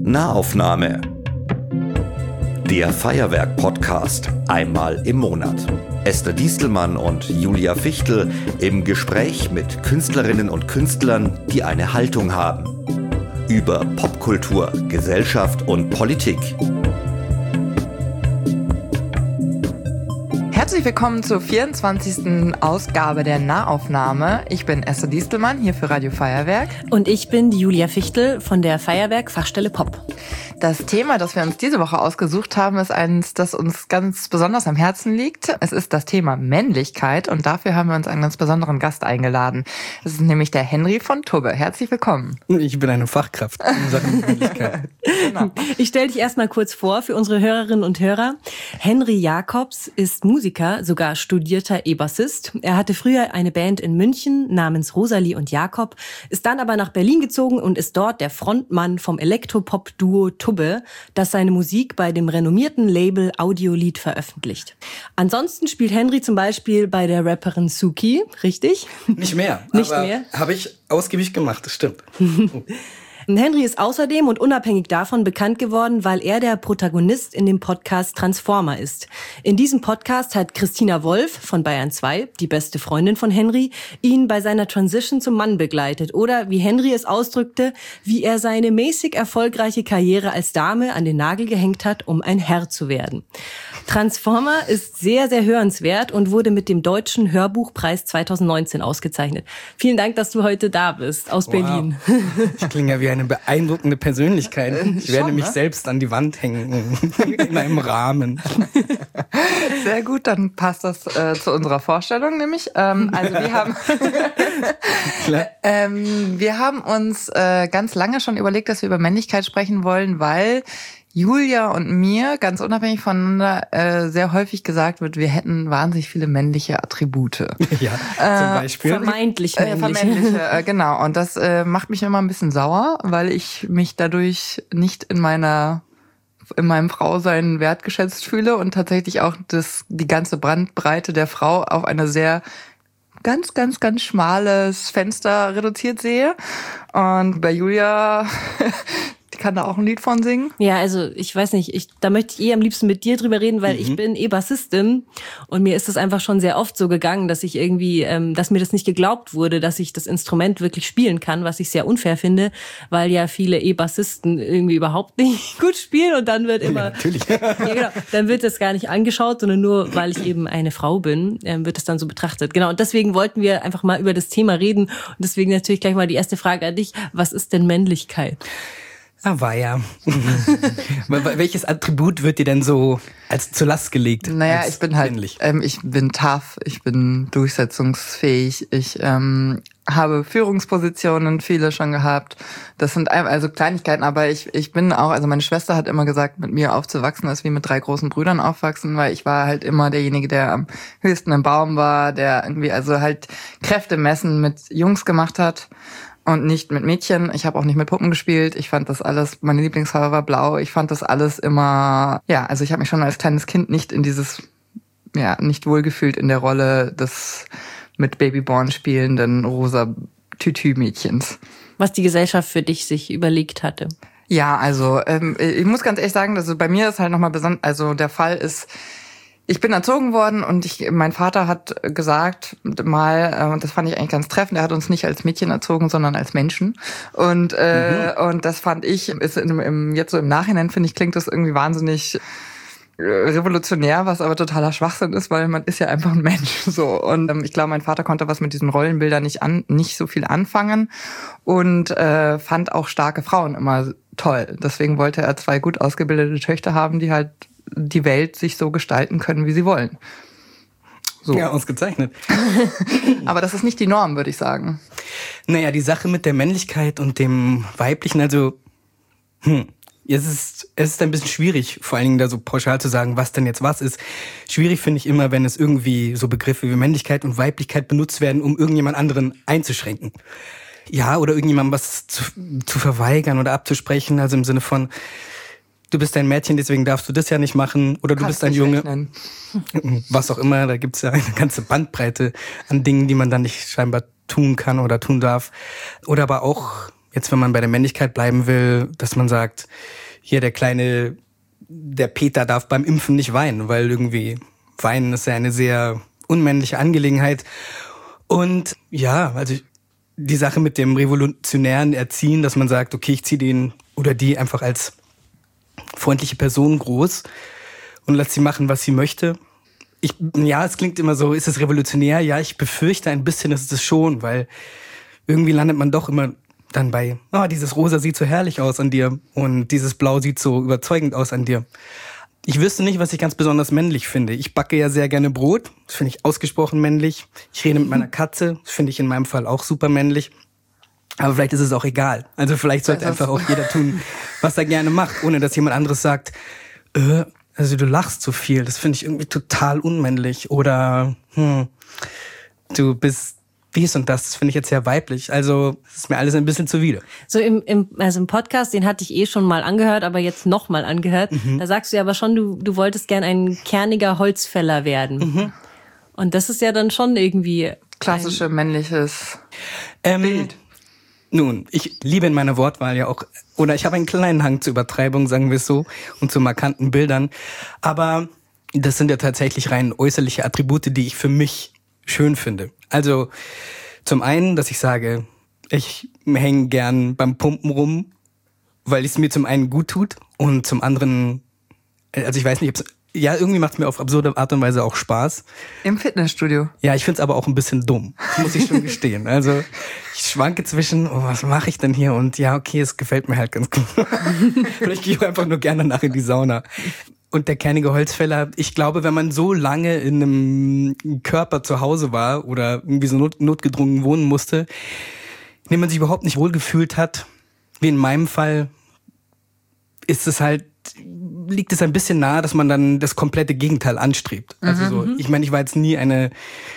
Nahaufnahme. Der Feuerwerk-Podcast einmal im Monat. Esther Diestelmann und Julia Fichtel im Gespräch mit Künstlerinnen und Künstlern, die eine Haltung haben. Über Popkultur, Gesellschaft und Politik. Herzlich willkommen zur 24. Ausgabe der Nahaufnahme. Ich bin Esther Diestelmann, hier für Radio Feuerwerk. Und ich bin die Julia Fichtel von der Feuerwerk-Fachstelle Pop. Das Thema, das wir uns diese Woche ausgesucht haben, ist eins, das uns ganz besonders am Herzen liegt. Es ist das Thema Männlichkeit und dafür haben wir uns einen ganz besonderen Gast eingeladen. Das ist nämlich der Henry von Tubbe. Herzlich willkommen. Ich bin eine Fachkraft in Sachen Männlichkeit. Genau. Ich stelle dich erstmal kurz vor für unsere Hörerinnen und Hörer. Henry Jacobs ist Musiker, sogar studierter E-Bassist. Er hatte früher eine Band in München namens Rosalie und Jakob, ist dann aber nach Berlin gezogen und ist dort der Frontmann vom Elektropop-Duo Tubbe, das seine Musik bei dem renommierten Label Audiolied veröffentlicht. Ansonsten spielt Henry zum Beispiel bei der Rapperin Suki, richtig? Nicht mehr. Nicht mehr? Habe ich ausgiebig gemacht, das stimmt. Henry ist außerdem und unabhängig davon bekannt geworden, weil er der Protagonist in dem Podcast Transformer ist. In diesem Podcast hat Christina Wolf von Bayern 2, die beste Freundin von Henry, ihn bei seiner Transition zum Mann begleitet. Oder wie Henry es ausdrückte, wie er seine mäßig erfolgreiche Karriere als Dame an den Nagel gehängt hat, um ein Herr zu werden. Transformer ist sehr, sehr hörenswert und wurde mit dem Deutschen Hörbuchpreis 2019 ausgezeichnet. Vielen Dank, dass du heute da bist, aus Berlin. Ich klinge ja wie eine beeindruckende Persönlichkeit. Ich werde mich selbst an die Wand hängen, in einem Rahmen. Sehr gut, dann passt das zu unserer Vorstellung nämlich. Also wir haben uns ganz lange schon überlegt, dass wir über Männlichkeit sprechen wollen, weil Julia und mir, ganz unabhängig voneinander, sehr häufig gesagt wird, wir hätten wahnsinnig viele männliche Attribute. Ja, zum Beispiel. Vermeintlich männliche. Vermeintliche, genau. Und das macht mich immer ein bisschen sauer, weil ich mich dadurch nicht in meinem Frausein wertgeschätzt fühle und tatsächlich auch die ganze Bandbreite der Frau auf eine sehr ganz, ganz, ganz schmales Fenster reduziert sehe. Und bei Julia... Die kann da auch ein Lied von singen. Ja, also ich weiß nicht, da möchte ich am liebsten mit dir drüber reden, weil ich bin E-Bassistin und mir ist das einfach schon sehr oft so gegangen, dass ich irgendwie, dass mir das nicht geglaubt wurde, dass ich das Instrument wirklich spielen kann, was ich sehr unfair finde, weil ja viele E-Bassisten irgendwie überhaupt nicht gut spielen und dann wird immer... Ja, natürlich. Ja, genau, dann wird das gar nicht angeschaut, sondern nur, weil ich eben eine Frau bin, wird das dann so betrachtet. Genau, und deswegen wollten wir einfach mal über das Thema reden und deswegen natürlich gleich mal die erste Frage an dich. Was ist denn Männlichkeit? Aber ja. Welches Attribut wird dir denn so als zur Last gelegt? Naja, ich bin halt, männlich? Ich bin tough, ich bin durchsetzungsfähig, ich habe Führungspositionen, viele schon gehabt. Das sind also Kleinigkeiten, aber ich bin auch, also meine Schwester hat immer gesagt, mit mir aufzuwachsen ist wie mit 3 großen Brüdern aufwachsen, weil ich war halt immer derjenige, der am höchsten im Baum war, der irgendwie also halt Kräfte messen mit Jungs gemacht hat. Und nicht mit Mädchen. Ich habe auch nicht mit Puppen gespielt. Ich fand das alles, meine Lieblingsfarbe war blau. Ich fand das alles immer, ja, also ich habe mich schon als kleines Kind nicht in dieses, ja, nicht wohlgefühlt in der Rolle des mit Babyborn spielenden rosa Tütü-Mädchens. Was die Gesellschaft für dich sich überlegt hatte. Ja, also ich muss ganz ehrlich sagen, also bei mir ist halt nochmal besonders, also der Fall ist, ich bin erzogen worden und mein Vater hat gesagt mal, und das fand ich eigentlich ganz treffend, er hat uns nicht als Mädchen erzogen, sondern als Menschen. Und das fand ich, ist jetzt so im Nachhinein, finde ich, klingt das irgendwie wahnsinnig revolutionär, was aber totaler Schwachsinn ist, weil man ist ja einfach ein Mensch. So. Und ich glaube, mein Vater konnte was mit diesen Rollenbildern nicht so viel anfangen und fand auch starke Frauen immer toll. Deswegen wollte er 2 gut ausgebildete Töchter haben, die halt die Welt sich so gestalten können, wie sie wollen. So. Ja, ausgezeichnet. Aber das ist nicht die Norm, würde ich sagen. Naja, die Sache mit der Männlichkeit und dem Weiblichen, also es ist ein bisschen schwierig, vor allen Dingen da so pauschal zu sagen, was denn jetzt was ist. Schwierig finde ich immer, wenn es irgendwie so Begriffe wie Männlichkeit und Weiblichkeit benutzt werden, um irgendjemand anderen einzuschränken. Ja, oder irgendjemandem was zu verweigern oder abzusprechen, also im Sinne von, du bist ein Mädchen, deswegen darfst du das ja nicht machen. Oder du bist ein Junge. Was auch immer, da gibt's ja eine ganze Bandbreite an Dingen, die man dann nicht scheinbar tun kann oder tun darf. Oder aber auch jetzt, wenn man bei der Männlichkeit bleiben will, dass man sagt, hier der Peter darf beim Impfen nicht weinen, weil irgendwie Weinen ist ja eine sehr unmännliche Angelegenheit. Und ja, also die Sache mit dem revolutionären Erziehen, dass man sagt, okay, ich ziehe den oder die einfach als freundliche Person groß und lasse sie machen, was sie möchte. Es klingt immer so, ist es revolutionär? Ja, ich befürchte ein bisschen, ist es schon, weil irgendwie landet man doch immer dann bei, dieses Rosa sieht so herrlich aus an dir und dieses Blau sieht so überzeugend aus an dir. Ich wüsste nicht, was ich ganz besonders männlich finde. Ich backe ja sehr gerne Brot, das finde ich ausgesprochen männlich. Ich rede mit meiner Katze, das finde ich in meinem Fall auch super männlich. Aber vielleicht ist es auch egal. Also vielleicht sollte einfach auch jeder tun, was er gerne macht, ohne dass jemand anderes sagt, also du lachst so viel, das finde ich irgendwie total unmännlich. Oder du bist dies und das finde ich jetzt sehr weiblich. Also es ist mir alles ein bisschen zuwider. So im Podcast, den hatte ich schon mal angehört, aber jetzt noch mal angehört. Da sagst du ja aber schon, du wolltest gern ein kerniger Holzfäller werden. Und das ist ja dann schon irgendwie klassische männliches Bild. Nun, ich liebe in meiner Wortwahl ja auch, oder ich habe einen kleinen Hang zur Übertreibung, sagen wir es so, und zu markanten Bildern. Aber das sind ja tatsächlich rein äußerliche Attribute, die ich für mich schön finde. Also zum einen, dass ich sage, ich hänge gern beim Pumpen rum, weil es mir zum einen gut tut und zum anderen, also ich weiß nicht, irgendwie macht es mir auf absurde Art und Weise auch Spaß. Im Fitnessstudio? Ja, ich finde es aber auch ein bisschen dumm, muss ich schon gestehen. Also ich schwanke zwischen, was mache ich denn hier? Und ja, okay, es gefällt mir halt ganz gut. Vielleicht gehe ich einfach nur gerne danach in die Sauna. Und der kernige Holzfäller, ich glaube, wenn man so lange in einem Körper zu Hause war oder irgendwie so notgedrungen wohnen musste, in dem man sich überhaupt nicht wohlgefühlt hat, wie in meinem Fall, liegt es ein bisschen nahe, dass man dann das komplette Gegenteil anstrebt. Also ich meine, ich war jetzt nie eine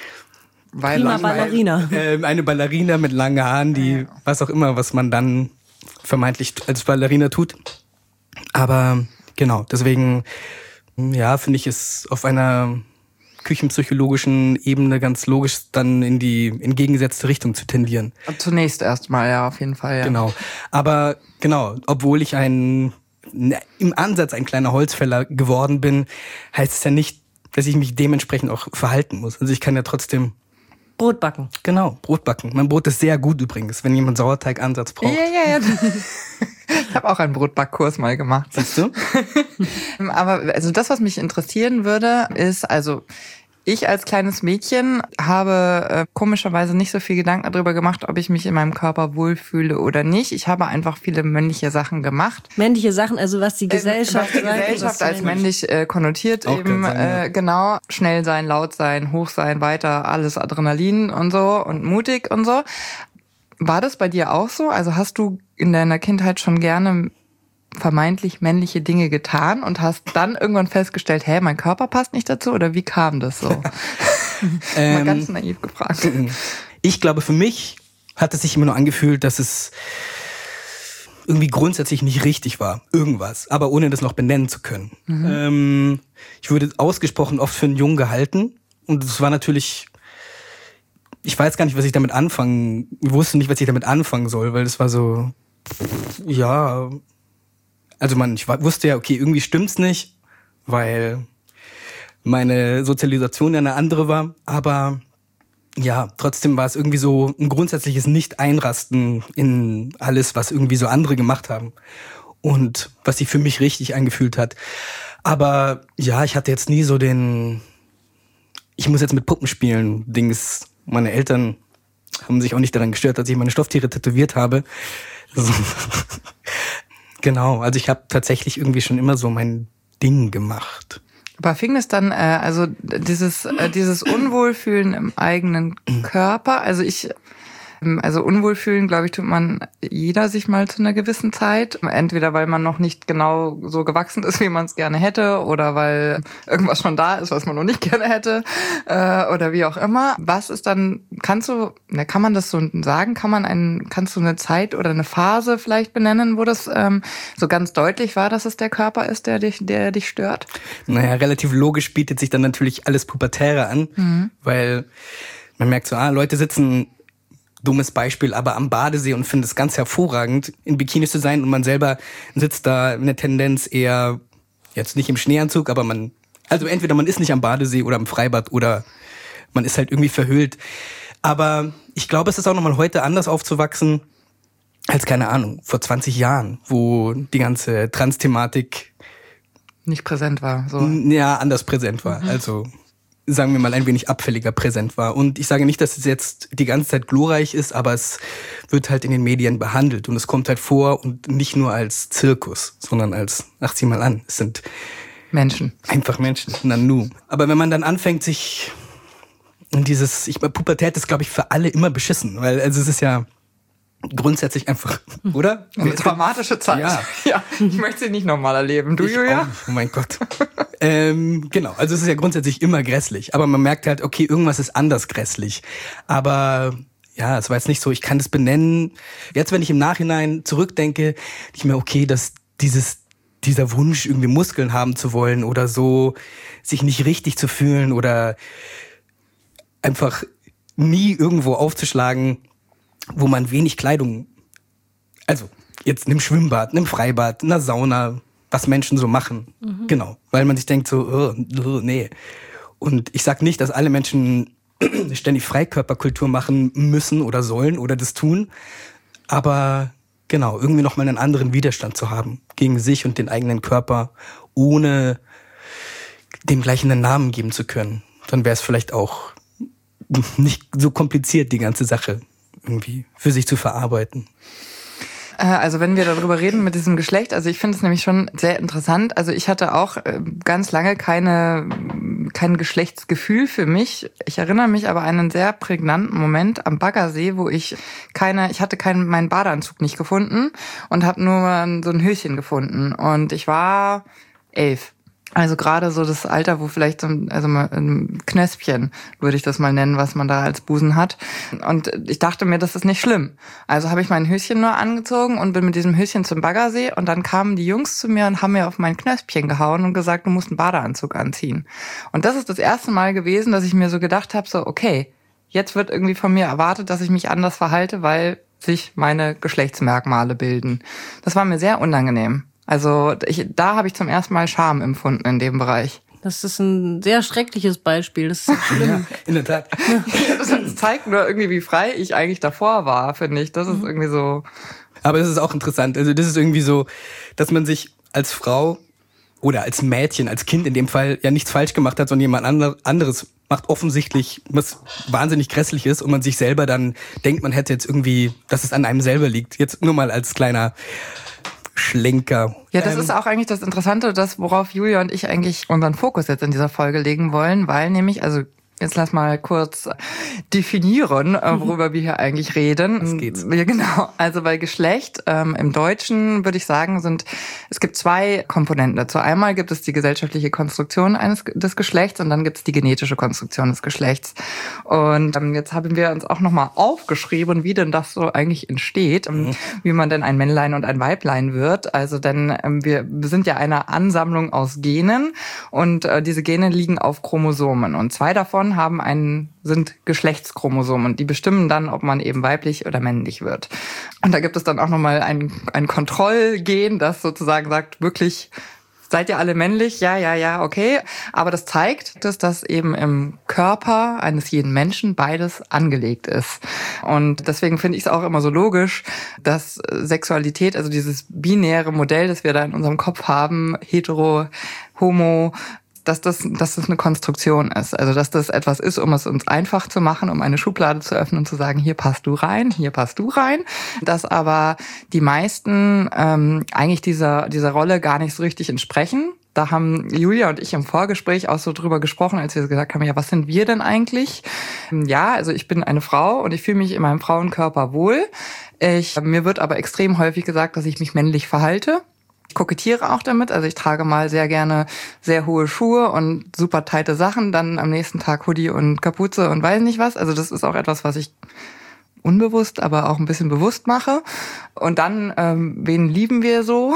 Ballerina. Eine Ballerina mit langen Haaren, die was auch immer, was man dann vermeintlich als Ballerina tut. Aber genau, deswegen, finde ich es auf einer küchenpsychologischen Ebene ganz logisch, dann in die entgegengesetzte Richtung zu tendieren. Zunächst erstmal, ja, auf jeden Fall, ja. Genau. Aber obwohl ich im Ansatz ein kleiner Holzfäller geworden bin, heißt es ja nicht, dass ich mich dementsprechend auch verhalten muss. Also ich kann ja trotzdem Brot backen. Genau, Brot backen. Mein Brot ist sehr gut übrigens, wenn jemand Sauerteigansatz braucht. Ja. Ich habe auch einen Brotbackkurs mal gemacht. Siehst du? Aber also das, was mich interessieren würde, ist, also ich als kleines Mädchen habe komischerweise nicht so viel Gedanken darüber gemacht, ob ich mich in meinem Körper wohlfühle oder nicht. Ich habe einfach viele männliche Sachen gemacht. Männliche Sachen, also was die Gesellschaft sagt. Was die Gesellschaft als männlich konnotiert auch eben, genau. Schnell sein, laut sein, hoch sein, weiter, alles Adrenalin und so und mutig und so. War das bei dir auch so? Also hast du in deiner Kindheit schon gerne vermeintlich männliche Dinge getan und hast dann irgendwann festgestellt, mein Körper passt nicht dazu, oder wie kam das so? Mal ganz naiv gefragt. Ich glaube, für mich hat es sich immer nur angefühlt, dass es irgendwie grundsätzlich nicht richtig war. Irgendwas. Aber ohne das noch benennen zu können. Ich wurde ausgesprochen oft für einen Jungen gehalten. Und es war natürlich, ich weiß gar nicht, was ich damit anfangen, ich wusste nicht, was ich damit anfangen soll, weil es war so, ja, also ich wusste ja, okay, irgendwie stimmt's nicht, weil meine Sozialisation ja eine andere war, aber ja, trotzdem war es irgendwie so ein grundsätzliches Nicht-Einrasten in alles, was irgendwie so andere gemacht haben und was sich für mich richtig angefühlt hat. Aber ja, ich hatte jetzt nie so ich muss jetzt mit Puppen spielen, Dings. Meine Eltern haben sich auch nicht daran gestört, dass ich meine Stofftiere tätowiert habe. Genau, also ich habe tatsächlich irgendwie schon immer so mein Ding gemacht. Aber fing es dann, also dieses Unwohlfühlen im eigenen Körper, also Unwohlfühlen, glaube ich, tut man jeder sich mal zu einer gewissen Zeit. Entweder weil man noch nicht genau so gewachsen ist, wie man es gerne hätte, oder weil irgendwas schon da ist, was man noch nicht gerne hätte, oder wie auch immer. Was ist dann, kann man das so sagen? Kannst du eine Zeit oder eine Phase vielleicht benennen, wo das so ganz deutlich war, dass es der Körper ist, der dich stört? Naja, relativ logisch bietet sich dann natürlich alles Pubertäre an, weil man merkt so, Leute sitzen dummes Beispiel, aber am Badesee und finde es ganz hervorragend, in Bikinis zu sein und man selber sitzt da in der Tendenz eher, jetzt nicht im Schneeanzug, aber also entweder man ist nicht am Badesee oder im Freibad oder man ist halt irgendwie verhüllt. Aber ich glaube, es ist auch nochmal heute anders aufzuwachsen als, keine Ahnung, vor 20 Jahren, wo die ganze Trans-Thematik nicht präsent war. So. Ja, anders präsent war. Also sagen wir mal ein wenig abfälliger präsent war. Und ich sage nicht, dass es jetzt die ganze Zeit glorreich ist, aber es wird halt in den Medien behandelt und es kommt halt vor und nicht nur als Zirkus, sondern als, ach, sieh mal an, es sind Menschen. Einfach Menschen, Nanu. Aber wenn man dann anfängt, sich in Pubertät ist, glaube ich, für alle immer beschissen, weil also es ist ja grundsätzlich einfach, oder? Eine traumatische Zeit. Ja, ich möchte sie nicht nochmal erleben. Du, Julia? Oh mein Gott. Genau, also es ist ja grundsätzlich immer grässlich, aber man merkt halt, okay, irgendwas ist anders grässlich. Aber ja, es war jetzt nicht so, ich kann das benennen. Jetzt, wenn ich im Nachhinein zurückdenke, ich mir, okay, dass dieser Wunsch, irgendwie Muskeln haben zu wollen oder so, sich nicht richtig zu fühlen oder einfach nie irgendwo aufzuschlagen, wo man wenig Kleidung, also jetzt in einem Schwimmbad, in einem Freibad, in einer Sauna, was Menschen so machen. Genau, weil man sich denkt so, nee. Und ich sag nicht, dass alle Menschen ständig Freikörperkultur machen müssen oder sollen oder das tun, aber genau, irgendwie nochmal einen anderen Widerstand zu haben gegen sich und den eigenen Körper, ohne dem gleich einen Namen geben zu können. Dann wäre es vielleicht auch nicht so kompliziert, die ganze Sache irgendwie für sich zu verarbeiten. Also wenn wir darüber reden mit diesem Geschlecht, also ich finde es nämlich schon sehr interessant. Also ich hatte auch ganz lange kein Geschlechtsgefühl für mich. Ich erinnere mich aber an einen sehr prägnanten Moment am Baggersee, wo ich hatte meinen Badeanzug nicht gefunden und habe nur so ein Höschen gefunden. Und ich war 11. Also gerade so das Alter, wo vielleicht so ein Knöspchen, würde ich das mal nennen, was man da als Busen hat. Und ich dachte mir, das ist nicht schlimm. Also habe ich mein Höschen nur angezogen und bin mit diesem Höschen zum Baggersee. Und dann kamen die Jungs zu mir und haben mir auf mein Knöspchen gehauen und gesagt, du musst einen Badeanzug anziehen. Und das ist das erste Mal gewesen, dass ich mir so gedacht habe, so okay, jetzt wird irgendwie von mir erwartet, dass ich mich anders verhalte, weil sich meine Geschlechtsmerkmale bilden. Das war mir sehr unangenehm. Also da habe ich zum ersten Mal Scham empfunden in dem Bereich. Das ist ein sehr schreckliches Beispiel. Das ist schlimm. Ja, in der Tat. Das zeigt nur irgendwie, wie frei ich eigentlich davor war, finde ich. Das ist irgendwie so. Aber das ist auch interessant. Also das ist irgendwie so, dass man sich als Frau oder als Mädchen, als Kind in dem Fall ja nichts falsch gemacht hat, sondern jemand anderes macht offensichtlich was wahnsinnig grässlich ist und man sich selber dann denkt, man hätte jetzt irgendwie, dass es an einem selber liegt. Jetzt nur mal als kleiner Schlenker. Ja, das ist auch eigentlich das Interessante, worauf Julia und ich eigentlich unseren Fokus jetzt in dieser Folge legen wollen, weil nämlich, also jetzt lass mal kurz definieren, worüber wir hier eigentlich reden. Das geht's. Ja, genau. Also bei Geschlecht, im Deutschen würde ich sagen, es gibt zwei Komponenten dazu. Einmal gibt es die gesellschaftliche Konstruktion des Geschlechts und dann gibt es die genetische Konstruktion des Geschlechts. Und jetzt haben wir uns auch nochmal aufgeschrieben, wie denn das so eigentlich entsteht, wie man denn ein Männlein und ein Weiblein wird. Also denn wir sind ja eine Ansammlung aus Genen und diese Gene liegen auf Chromosomen und zwei davon sind Geschlechtschromosomen und die bestimmen dann, ob man eben weiblich oder männlich wird. Und da gibt es dann auch nochmal ein Kontrollgen, das sozusagen sagt, wirklich, seid ihr alle männlich? Ja, okay. Aber das zeigt, dass eben im Körper eines jeden Menschen beides angelegt ist. Und deswegen finde ich es auch immer so logisch, dass Sexualität, also dieses binäre Modell, das wir da in unserem Kopf haben, hetero, homo, dass das eine Konstruktion ist. Also dass das etwas ist, um es uns einfach zu machen, um eine Schublade zu öffnen und zu sagen, hier passt du rein, hier passt du rein. Dass aber die meisten eigentlich dieser Rolle gar nicht so richtig entsprechen. Da haben Julia und ich im Vorgespräch auch so drüber gesprochen, als wir gesagt haben, ja, was sind wir denn eigentlich? Ja, also ich bin eine Frau und ich fühle mich in meinem Frauenkörper wohl. Mir wird aber extrem häufig gesagt, dass ich mich männlich verhalte. Ich kokettiere auch damit, also ich trage mal sehr gerne sehr hohe Schuhe und super tighte Sachen, dann am nächsten Tag Hoodie und Kapuze und weiß nicht was. Also das ist auch etwas, was ich unbewusst, aber auch ein bisschen bewusst mache. Und dann, wen lieben wir so?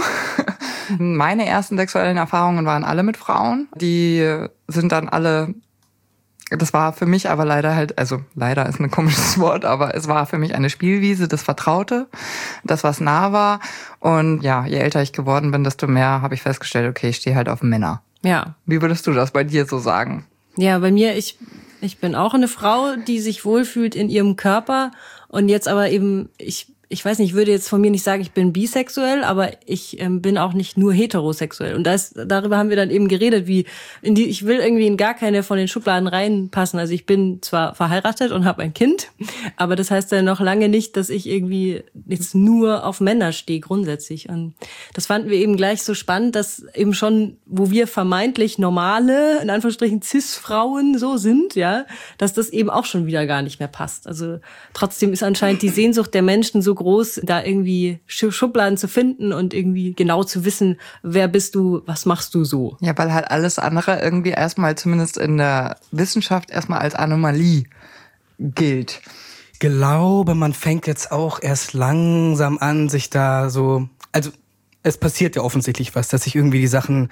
Meine ersten sexuellen Erfahrungen waren alle mit Frauen. Die sind dann alle Das war für mich aber leider halt, also leider ist ein komisches Wort, aber es war für mich eine Spielwiese, das Vertraute, das, was nah war. Und ja, je älter ich geworden bin, desto mehr habe ich festgestellt, okay, ich stehe halt auf Männer. Ja. Wie würdest du das bei dir so sagen? Ja, bei mir, ich bin auch eine Frau, die sich wohlfühlt in ihrem Körper und jetzt aber eben, ich weiß nicht, ich würde jetzt von mir nicht sagen, ich bin bisexuell, aber ich bin auch nicht nur heterosexuell. Und darüber haben wir dann eben geredet, ich will irgendwie in gar keine von den Schubladen reinpassen. Also ich bin zwar verheiratet und habe ein Kind, aber das heißt ja noch lange nicht, dass ich irgendwie jetzt nur auf Männer stehe grundsätzlich. Und das fanden wir eben gleich so spannend, dass eben schon, wo wir vermeintlich normale, in Anführungsstrichen Cis-Frauen so sind, ja, dass das eben auch schon wieder gar nicht mehr passt. Also trotzdem ist anscheinend die Sehnsucht der Menschen so groß, da irgendwie Schubladen zu finden und irgendwie genau zu wissen, wer bist du, was machst du so. Ja, weil halt alles andere irgendwie erstmal, zumindest in der Wissenschaft, erstmal als Anomalie gilt. Ich glaube, man fängt jetzt auch erst langsam an, sich da so, also es passiert ja offensichtlich was, dass sich irgendwie die Sachen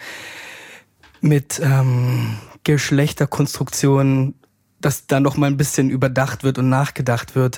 mit Geschlechterkonstruktion, dass da noch mal ein bisschen überdacht wird und nachgedacht wird.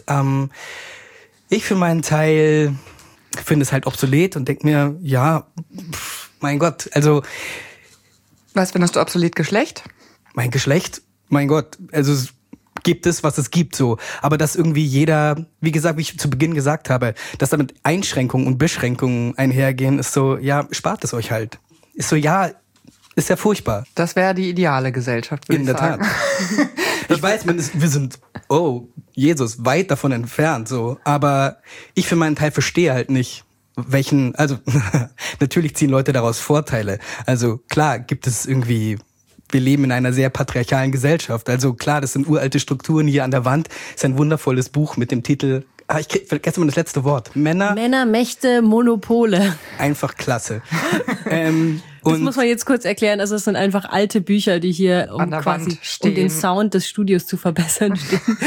Ich für meinen Teil finde es halt obsolet und denke mir, ja, mein Gott, also... Was findest du obsolet Geschlecht? Mein Geschlecht, mein Gott, also es gibt es, was es gibt, so. Aber dass irgendwie jeder, wie gesagt, wie ich zu Beginn gesagt habe, dass damit Einschränkungen und Beschränkungen einhergehen, ist so, ja, spart es euch halt. Ist so, ja, ist ja furchtbar. Das wäre die ideale Gesellschaft, würde ich sagen. In der Tat. Ich weiß, wir sind, oh, Jesus, weit davon entfernt, so. Aber ich für meinen Teil verstehe halt nicht, also, natürlich ziehen Leute daraus Vorteile. Also, klar, gibt es irgendwie, wir leben in einer sehr patriarchalen Gesellschaft. Also, klar, das sind uralte Strukturen hier an der Wand. Ist ein wundervolles Buch mit dem Titel, ich vergesse mal das letzte Wort. Männer, Mächte, Monopole. Einfach klasse. Das muss man jetzt kurz erklären. Also es sind einfach alte Bücher, die hier um den Sound des Studios zu verbessern stehen.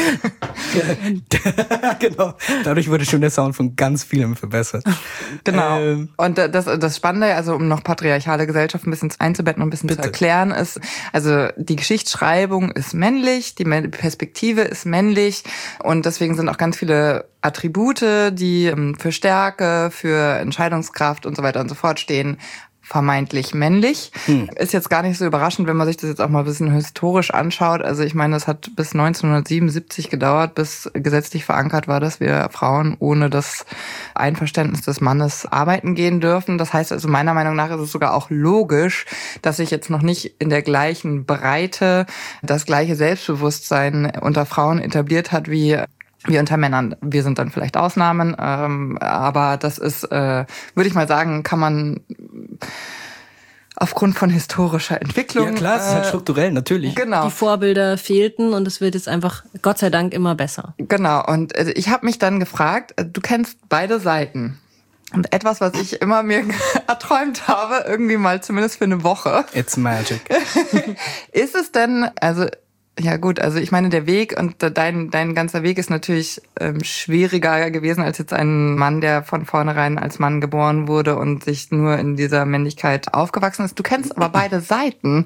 Genau. Dadurch wurde schon der Sound von ganz vielem verbessert. Genau. Und das Spannende, also um noch patriarchale Gesellschaft ein bisschen einzubetten und ein bisschen zu erklären, ist, also die Geschichtsschreibung ist männlich, die Perspektive ist männlich und deswegen sind auch ganz viele Attribute, die für Stärke, für Entscheidungskraft und so weiter und so fort stehen, vermeintlich männlich. Ist jetzt gar nicht so überraschend, wenn man sich das jetzt auch mal ein bisschen historisch anschaut. Also ich meine, es hat bis 1977 gedauert, bis gesetzlich verankert war, dass wir Frauen ohne das Einverständnis des Mannes arbeiten gehen dürfen. Das heißt also, meiner Meinung nach ist es sogar auch logisch, dass sich jetzt noch nicht in der gleichen Breite das gleiche Selbstbewusstsein unter Frauen etabliert hat wie unter Männern. Wir sind dann vielleicht Ausnahmen, aber das ist, würde ich mal sagen, kann man aufgrund von historischer Entwicklung... Ja klar, es ist halt strukturell, natürlich. Genau. Die Vorbilder fehlten und es wird jetzt einfach, Gott sei Dank, immer besser. Genau, und ich habe mich dann gefragt, du kennst beide Seiten. Und etwas, was ich immer mir erträumt habe, irgendwie mal zumindest für eine Woche. It's magic. Ist es denn, also... Ja gut, also ich meine, der Weg und dein ganzer Weg ist natürlich schwieriger gewesen als jetzt ein Mann, der von vornherein als Mann geboren wurde und sich nur in dieser Männlichkeit aufgewachsen ist. Du kennst aber beide Seiten.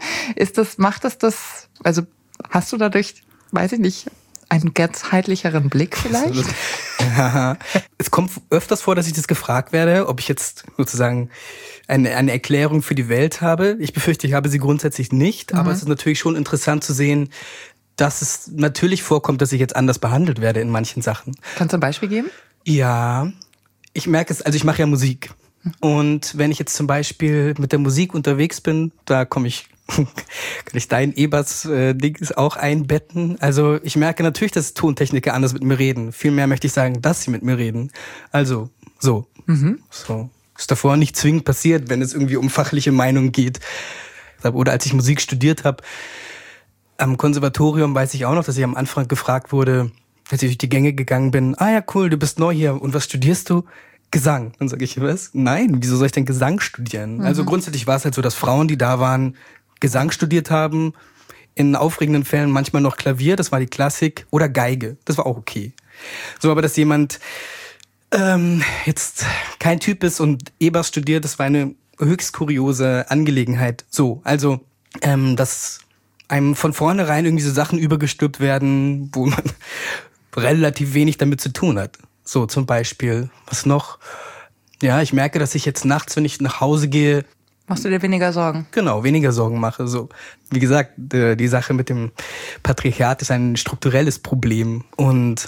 Also hast du dadurch, weiß ich nicht, einen ganzheitlicheren Blick vielleicht? Ja. Es kommt öfters vor, dass ich das gefragt werde, ob ich jetzt sozusagen eine Erklärung für die Welt habe. Ich befürchte, ich habe sie grundsätzlich nicht, aber es ist natürlich schon interessant zu sehen, dass es natürlich vorkommt, dass ich jetzt anders behandelt werde in manchen Sachen. Kannst du ein Beispiel geben? Ja, ich merke es, also ich mache ja Musik. Und wenn ich jetzt zum Beispiel mit der Musik unterwegs bin, da kann ich dein Ebers-Ding auch einbetten. Also ich merke natürlich, dass Tontechniker anders mit mir reden. Vielmehr möchte ich sagen, dass sie mit mir reden. Also so. So. Ist davor nicht zwingend passiert, wenn es irgendwie um fachliche Meinung geht. Oder als ich Musik studiert habe, am Konservatorium weiß ich auch noch, dass ich am Anfang gefragt wurde, als ich durch die Gänge gegangen bin, ja cool, du bist neu hier und was studierst du? Gesang. Dann sage ich, was? Nein, wieso soll ich denn Gesang studieren? Also grundsätzlich war es halt so, dass Frauen, die da waren, Gesang studiert haben, in aufregenden Fällen manchmal noch Klavier, das war die Klassik, oder Geige, das war auch okay. So, aber dass jemand jetzt kein Typ ist und Ebers studiert, das war eine höchst kuriose Angelegenheit. So, also das einem von vornherein irgendwie so Sachen übergestülpt werden, wo man relativ wenig damit zu tun hat. So zum Beispiel, was noch? Ja, ich merke, dass ich jetzt nachts, wenn ich nach Hause gehe... Machst du dir weniger Sorgen? Genau, weniger Sorgen mache. So, wie gesagt, die Sache mit dem Patriarchat ist ein strukturelles Problem. Und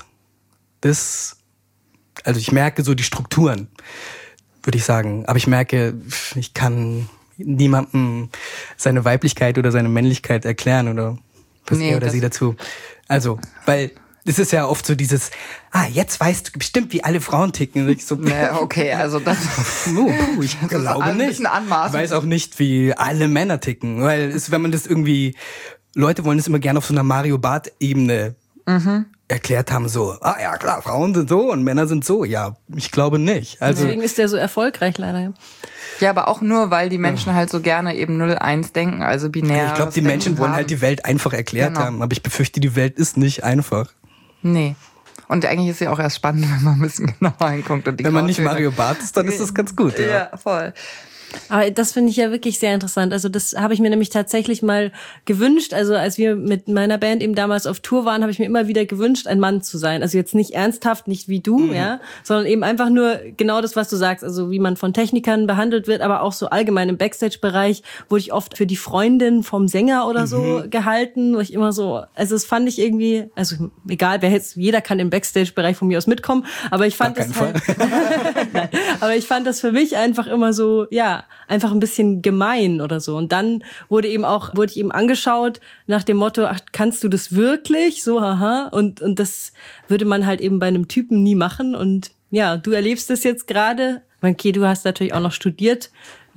das, also ich merke so die Strukturen, würde ich sagen. Aber ich merke, ich kann niemandem seine Weiblichkeit oder seine Männlichkeit erklären oder was er oder sie dazu. Also, weil es ist ja oft so dieses, jetzt weißt du bestimmt, wie alle Frauen ticken. Und ich so, okay, also das ich glaube nicht. Ich weiß auch nicht, wie alle Männer ticken. Weil wenn man das irgendwie, Leute wollen das immer gerne auf so einer Mario Barth-Ebene erklärt haben, so, ja klar, Frauen sind so und Männer sind so. Ja, ich glaube nicht. Also, deswegen ist der so erfolgreich leider. Ja, aber auch nur, weil die Menschen halt so gerne eben 0-1 denken, also binär. Ich glaube, die Menschen wollen halt die Welt einfach erklärt haben. Aber ich befürchte, die Welt ist nicht einfach. Nee. Und eigentlich ist sie auch erst spannend, wenn man ein bisschen genauer hinguckt. Und wenn man nicht Mario Barth ist, dann ist das ganz gut. Ja, voll. Aber das finde ich ja wirklich sehr interessant. Also das habe ich mir nämlich tatsächlich mal gewünscht. Also als wir mit meiner Band eben damals auf Tour waren, habe ich mir immer wieder gewünscht, ein Mann zu sein. Also jetzt nicht ernsthaft, nicht wie du, ja, sondern eben einfach nur genau das, was du sagst. Also wie man von Technikern behandelt wird, aber auch so allgemein im Backstage-Bereich wurde ich oft für die Freundin vom Sänger oder so gehalten, wo ich immer so, also das fand ich irgendwie, also egal, jeder kann im Backstage-Bereich von mir aus mitkommen, aber ich fand das halt, nein, aber ich fand das für mich einfach immer so, ja, einfach ein bisschen gemein oder so. Und dann wurde ich eben angeschaut nach dem Motto, ach, kannst du das wirklich? So, haha. Und das würde man halt eben bei einem Typen nie machen. Und ja, du erlebst das jetzt gerade. Okay, du hast natürlich auch noch studiert.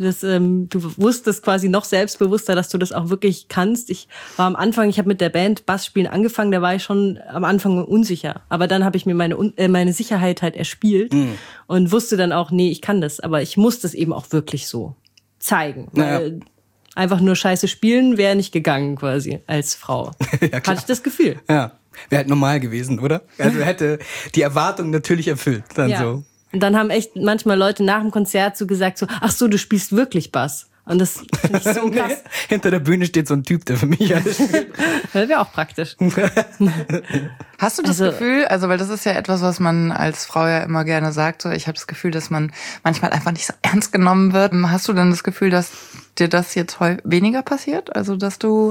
Du wusstest quasi noch selbstbewusster, dass du das auch wirklich kannst. Ich war am Anfang, ich habe mit der Band Bassspielen angefangen, da war ich schon am Anfang unsicher. Aber dann habe ich mir meine Sicherheit halt erspielt und wusste dann auch, nee, ich kann das. Aber ich muss das eben auch wirklich so zeigen. Weil einfach nur scheiße spielen wäre nicht gegangen quasi als Frau. Ja, hatte ich das Gefühl. Ja, wäre halt normal gewesen, oder? Also hätte die Erwartung natürlich erfüllt. Dann so. Und dann haben echt manchmal Leute nach dem Konzert so gesagt so, ach so, du spielst wirklich Bass. Und das finde ich so krass. Hinter der Bühne steht so ein Typ, der für mich alles spielt. Das wäre auch praktisch. Hast du das Gefühl, also weil das ist ja etwas, was man als Frau ja immer gerne sagt, so ich habe das Gefühl, dass man manchmal einfach nicht so ernst genommen wird. Hast du dann das Gefühl, dass dir das jetzt weniger passiert? Also dass du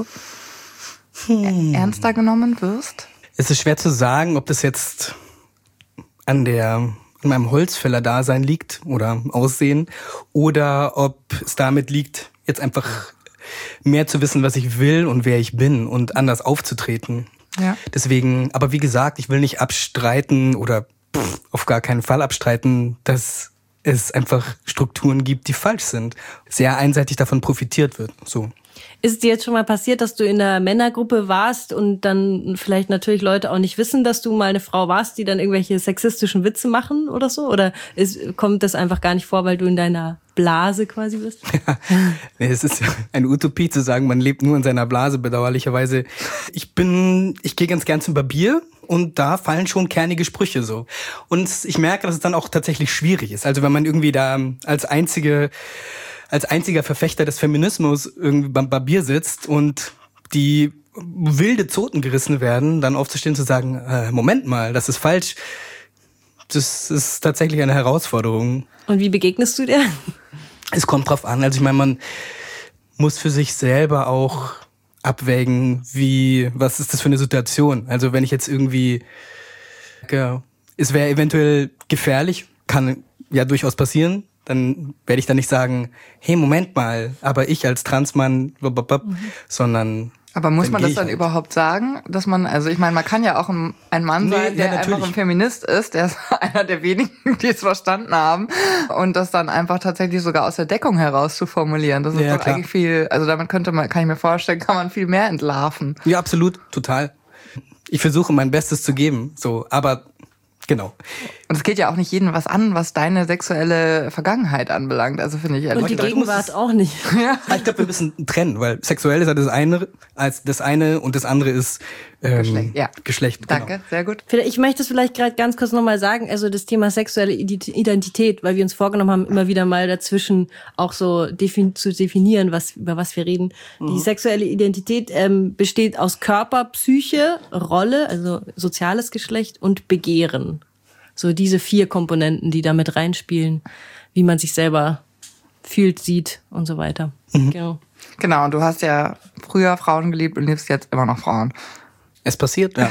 ernster genommen wirst? Es ist schwer zu sagen, ob das jetzt an meinem Holzfäller-Dasein liegt oder Aussehen oder ob es damit liegt, jetzt einfach mehr zu wissen, was ich will und wer ich bin und anders aufzutreten. Ja. Deswegen, aber wie gesagt, ich will nicht abstreiten oder auf gar keinen Fall abstreiten, dass es einfach Strukturen gibt, die falsch sind. Sehr einseitig davon profitiert wird, so. Ist es dir jetzt schon mal passiert, dass du in einer Männergruppe warst und dann vielleicht natürlich Leute auch nicht wissen, dass du mal eine Frau warst, die dann irgendwelche sexistischen Witze machen oder so? Oder kommt das einfach gar nicht vor, weil du in deiner Blase quasi bist? Ja, es ist eine Utopie zu sagen, man lebt nur in seiner Blase, bedauerlicherweise. Ich gehe ganz gern zum Barbier und da fallen schon kernige Sprüche so. Und ich merke, dass es dann auch tatsächlich schwierig ist. Also wenn man irgendwie da als einziger Verfechter des Feminismus irgendwie beim Barbier sitzt und die wilde Zoten gerissen werden, dann aufzustehen zu sagen, Moment mal, das ist falsch. Das ist tatsächlich eine Herausforderung. Und wie begegnest du dir? Es kommt drauf an. Also ich meine, man muss für sich selber auch abwägen, was ist das für eine Situation. Also wenn ich jetzt irgendwie, es wäre eventuell gefährlich, kann ja durchaus passieren, dann werde ich dann nicht sagen, hey, Moment mal, aber ich als Transmann, sondern... Aber muss man das dann überhaupt sagen, dass man, also ich meine, man kann ja auch ein Mann sein, der einfach ein Feminist ist, der ist einer der wenigen, die es verstanden haben und das dann einfach tatsächlich sogar aus der Deckung heraus zu formulieren. Das ist doch klar. Eigentlich viel, also damit kann ich mir vorstellen, kann man viel mehr entlarven. Ja, absolut, total. Ich versuche mein Bestes zu geben, so, aber genau. Und es geht ja auch nicht jedem was an, was deine sexuelle Vergangenheit anbelangt. Also finde ich ehrlich. Und die Gegenwart auch nicht. Ja. Ich glaube, wir müssen trennen, weil sexuell ist ja das eine und das andere ist, Geschlecht. Danke, genau. sehr gut. Ich möchte es vielleicht gerade ganz kurz nochmal sagen, also das Thema sexuelle Identität, weil wir uns vorgenommen haben, immer wieder mal dazwischen auch so zu definieren, über was wir reden. Die sexuelle Identität besteht aus Körper, Psyche, Rolle, also soziales Geschlecht und Begehren. So diese 4 Komponenten, die da mit reinspielen, wie man sich selber fühlt, sieht und so weiter. Genau, und du hast ja früher Frauen geliebt und liebst jetzt immer noch Frauen. Es passiert, ja.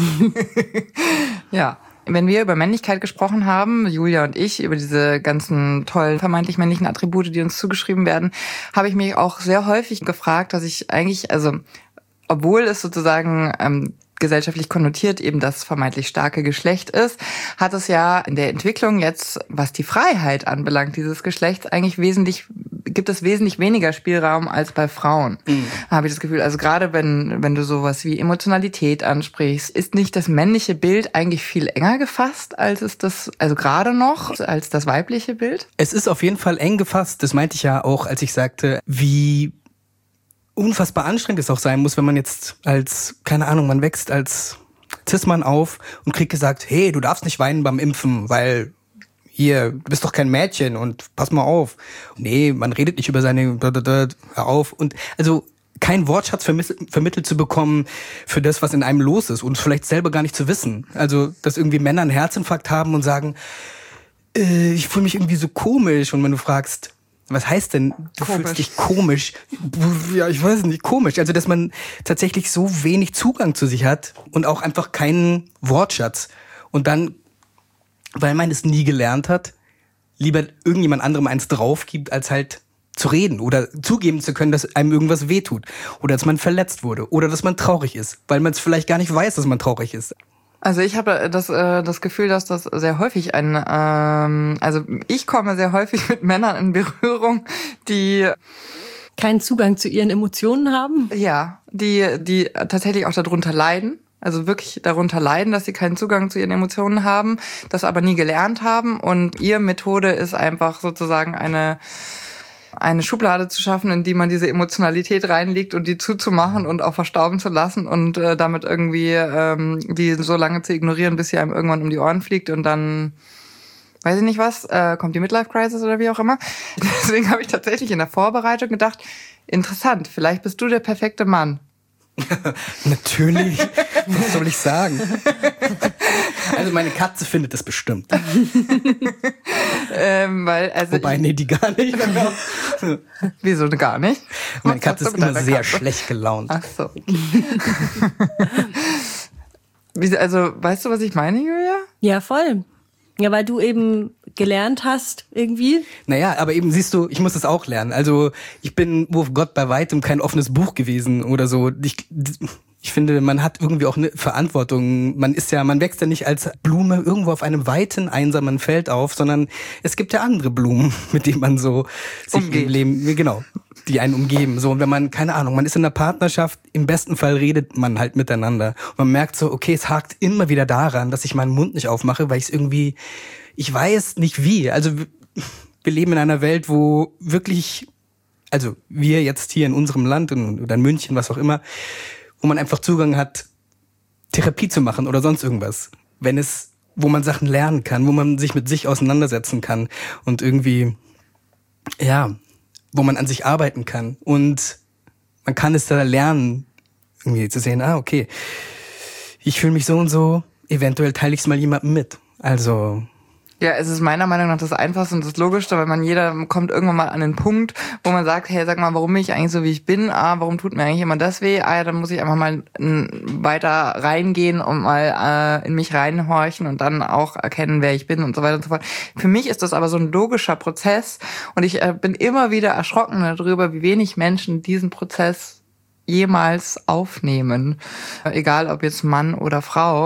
Ja. Wenn wir über Männlichkeit gesprochen haben, Julia und ich, über diese ganzen tollen, vermeintlich männlichen Attribute, die uns zugeschrieben werden, habe ich mich auch sehr häufig gefragt, dass ich eigentlich, also obwohl es sozusagen gesellschaftlich konnotiert eben das vermeintlich starke Geschlecht ist, hat es ja in der Entwicklung jetzt, was die Freiheit anbelangt, dieses Geschlechts, eigentlich gibt es wesentlich weniger Spielraum als bei Frauen, habe ich das Gefühl. Also gerade wenn du sowas wie Emotionalität ansprichst, ist nicht das männliche Bild eigentlich viel enger gefasst, als es das, also gerade noch, als das weibliche Bild? Es ist auf jeden Fall eng gefasst. Das meinte ich ja auch, als ich sagte, wie unfassbar anstrengend es auch sein muss, wenn man jetzt man wächst als Cis-Mann auf und kriegt gesagt, hey, du darfst nicht weinen beim Impfen, weil hier, du bist doch kein Mädchen und pass mal auf. Nee, man redet nicht über seine, hör auf. Und also kein Wortschatz vermittelt zu bekommen für das, was in einem los ist und vielleicht selber gar nicht zu wissen. Also, dass irgendwie Männer einen Herzinfarkt haben und sagen, ich fühle mich irgendwie so komisch. Und wenn du fragst, was heißt denn, du fühlst dich komisch? Ja, ich weiß nicht, komisch. Also, dass man tatsächlich so wenig Zugang zu sich hat und auch einfach keinen Wortschatz. Und dann, weil man es nie gelernt hat, lieber irgendjemand anderem eins drauf gibt, als halt zu reden oder zugeben zu können, dass einem irgendwas wehtut. Oder dass man verletzt wurde. Oder dass man traurig ist. Weil man es vielleicht gar nicht weiß, dass man traurig ist. Also ich habe das Gefühl, dass das sehr häufig also ich komme sehr häufig mit Männern in Berührung, die keinen Zugang zu ihren Emotionen haben? Ja, die tatsächlich auch darunter leiden. Also wirklich darunter leiden, dass sie keinen Zugang zu ihren Emotionen haben, das aber nie gelernt haben. Und ihre Methode ist einfach sozusagen eine Schublade zu schaffen, in die man diese Emotionalität reinlegt und die zuzumachen und auch verstauben zu lassen und damit irgendwie die so lange zu ignorieren, bis sie einem irgendwann um die Ohren fliegt und dann, weiß ich nicht was, kommt die Midlife-Crisis oder wie auch immer. Deswegen habe ich tatsächlich in der Vorbereitung gedacht, interessant, vielleicht bist du der perfekte Mann. Natürlich, was soll ich sagen? Also meine Katze findet das bestimmt. Wobei, nee, die gar nicht. Wieso gar nicht? Meine Katze ist immer sehr schlecht gelaunt. Ach so. Also, weißt du, was ich meine, Julia? Ja, voll. Ja, weil du eben gelernt hast, irgendwie. Naja, aber eben siehst du, ich muss das auch lernen. Also ich bin, Gott, bei weitem kein offenes Buch gewesen oder so. Ich finde, man hat irgendwie auch eine Verantwortung. Man wächst ja nicht als Blume irgendwo auf einem weiten, einsamen Feld auf, sondern es gibt ja andere Blumen, mit denen man so sich im Leben, genau, die einen umgeben. So, und wenn man, keine Ahnung, man ist in einer Partnerschaft, im besten Fall redet man halt miteinander. Und man merkt so, okay, es hakt immer wieder daran, dass ich meinen Mund nicht aufmache, weil ich weiß nicht wie. Also wir leben in einer Welt, wo wirklich, also wir jetzt hier in unserem Land oder in München, was auch immer, wo man einfach Zugang hat, Therapie zu machen oder sonst irgendwas. Wo man Sachen lernen kann, wo man sich mit sich auseinandersetzen kann und irgendwie, ja, wo man an sich arbeiten kann. Und man kann es da lernen, irgendwie zu sehen, okay, ich fühle mich so und so, eventuell teile ich es mal jemandem mit. Also ja, es ist meiner Meinung nach das Einfachste und das Logischste, weil jeder kommt irgendwann mal an den Punkt, wo man sagt, hey, sag mal, warum bin ich eigentlich so, wie ich bin? Warum tut mir eigentlich immer das weh? Ja, dann muss ich einfach mal weiter reingehen und mal in mich reinhorchen und dann auch erkennen, wer ich bin und so weiter und so fort. Für mich ist das aber so ein logischer Prozess und ich bin immer wieder erschrocken darüber, wie wenig Menschen diesen Prozess jemals aufnehmen, egal ob jetzt Mann oder Frau,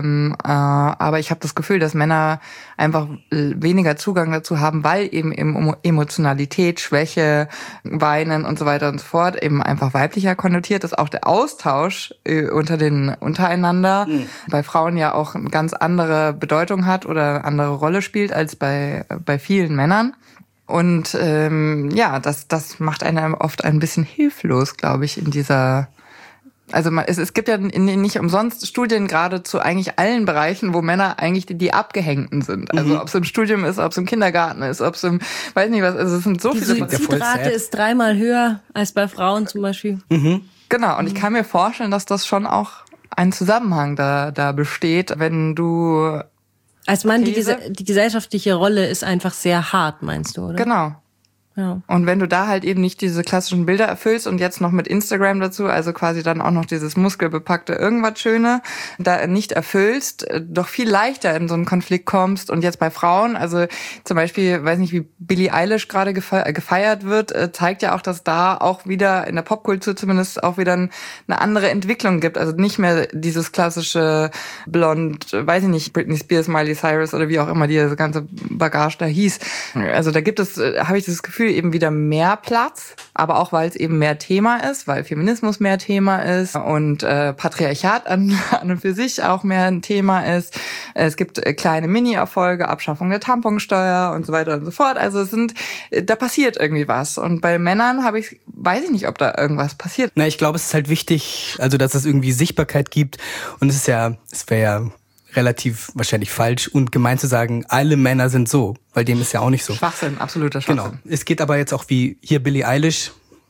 aber ich habe das Gefühl, dass Männer einfach weniger Zugang dazu haben, weil eben Emotionalität, Schwäche, Weinen und so weiter und so fort eben einfach weiblicher konnotiert ist. Auch der Austausch untereinander bei Frauen ja auch eine ganz andere Bedeutung hat oder eine andere Rolle spielt als bei vielen Männern. Und das macht einen oft ein bisschen hilflos, glaube ich, in dieser Also es gibt ja nicht umsonst Studien gerade zu eigentlich allen Bereichen, wo Männer eigentlich die Abgehängten sind. Also ob es im Studium ist, ob es im Kindergarten ist, ob es im, weiß nicht was, also es sind so die viele... Die Suizidrate ist 3-mal höher als bei Frauen zum Beispiel. Genau, und ich kann mir vorstellen, dass das schon auch ein Zusammenhang da besteht, wenn du... Als Mann, die gesellschaftliche Rolle ist einfach sehr hart, meinst du, oder? Genau. Ja. Und wenn du da halt eben nicht diese klassischen Bilder erfüllst und jetzt noch mit Instagram dazu, also quasi dann auch noch dieses muskelbepackte irgendwas Schöne, da nicht erfüllst, doch viel leichter in so einen Konflikt kommst. Und jetzt bei Frauen, also zum Beispiel, weiß nicht, wie Billie Eilish gerade gefeiert wird, zeigt ja auch, dass da auch wieder in der Popkultur zumindest auch wieder eine andere Entwicklung gibt. Also nicht mehr dieses klassische Blond, weiß ich nicht, Britney Spears, Miley Cyrus oder wie auch immer diese ganze Bagage da hieß. Also da gibt es, habe ich das Gefühl, eben wieder mehr Platz, aber auch, weil es eben mehr Thema ist, weil Feminismus mehr Thema ist und Patriarchat an und für sich auch mehr ein Thema ist. Es gibt kleine Mini-Erfolge, Abschaffung der Tamponsteuer und so weiter und so fort. Also da passiert irgendwie was. Und bei Männern weiß ich nicht, ob da irgendwas passiert. Na, ich glaube, es ist halt wichtig, also dass es irgendwie Sichtbarkeit gibt. Und es wäre ja relativ wahrscheinlich falsch und gemein zu sagen, alle Männer sind so, weil dem ist ja auch nicht so. Schwachsinn, absoluter Schwachsinn. Genau. Es geht aber jetzt auch wie hier Billie Eilish,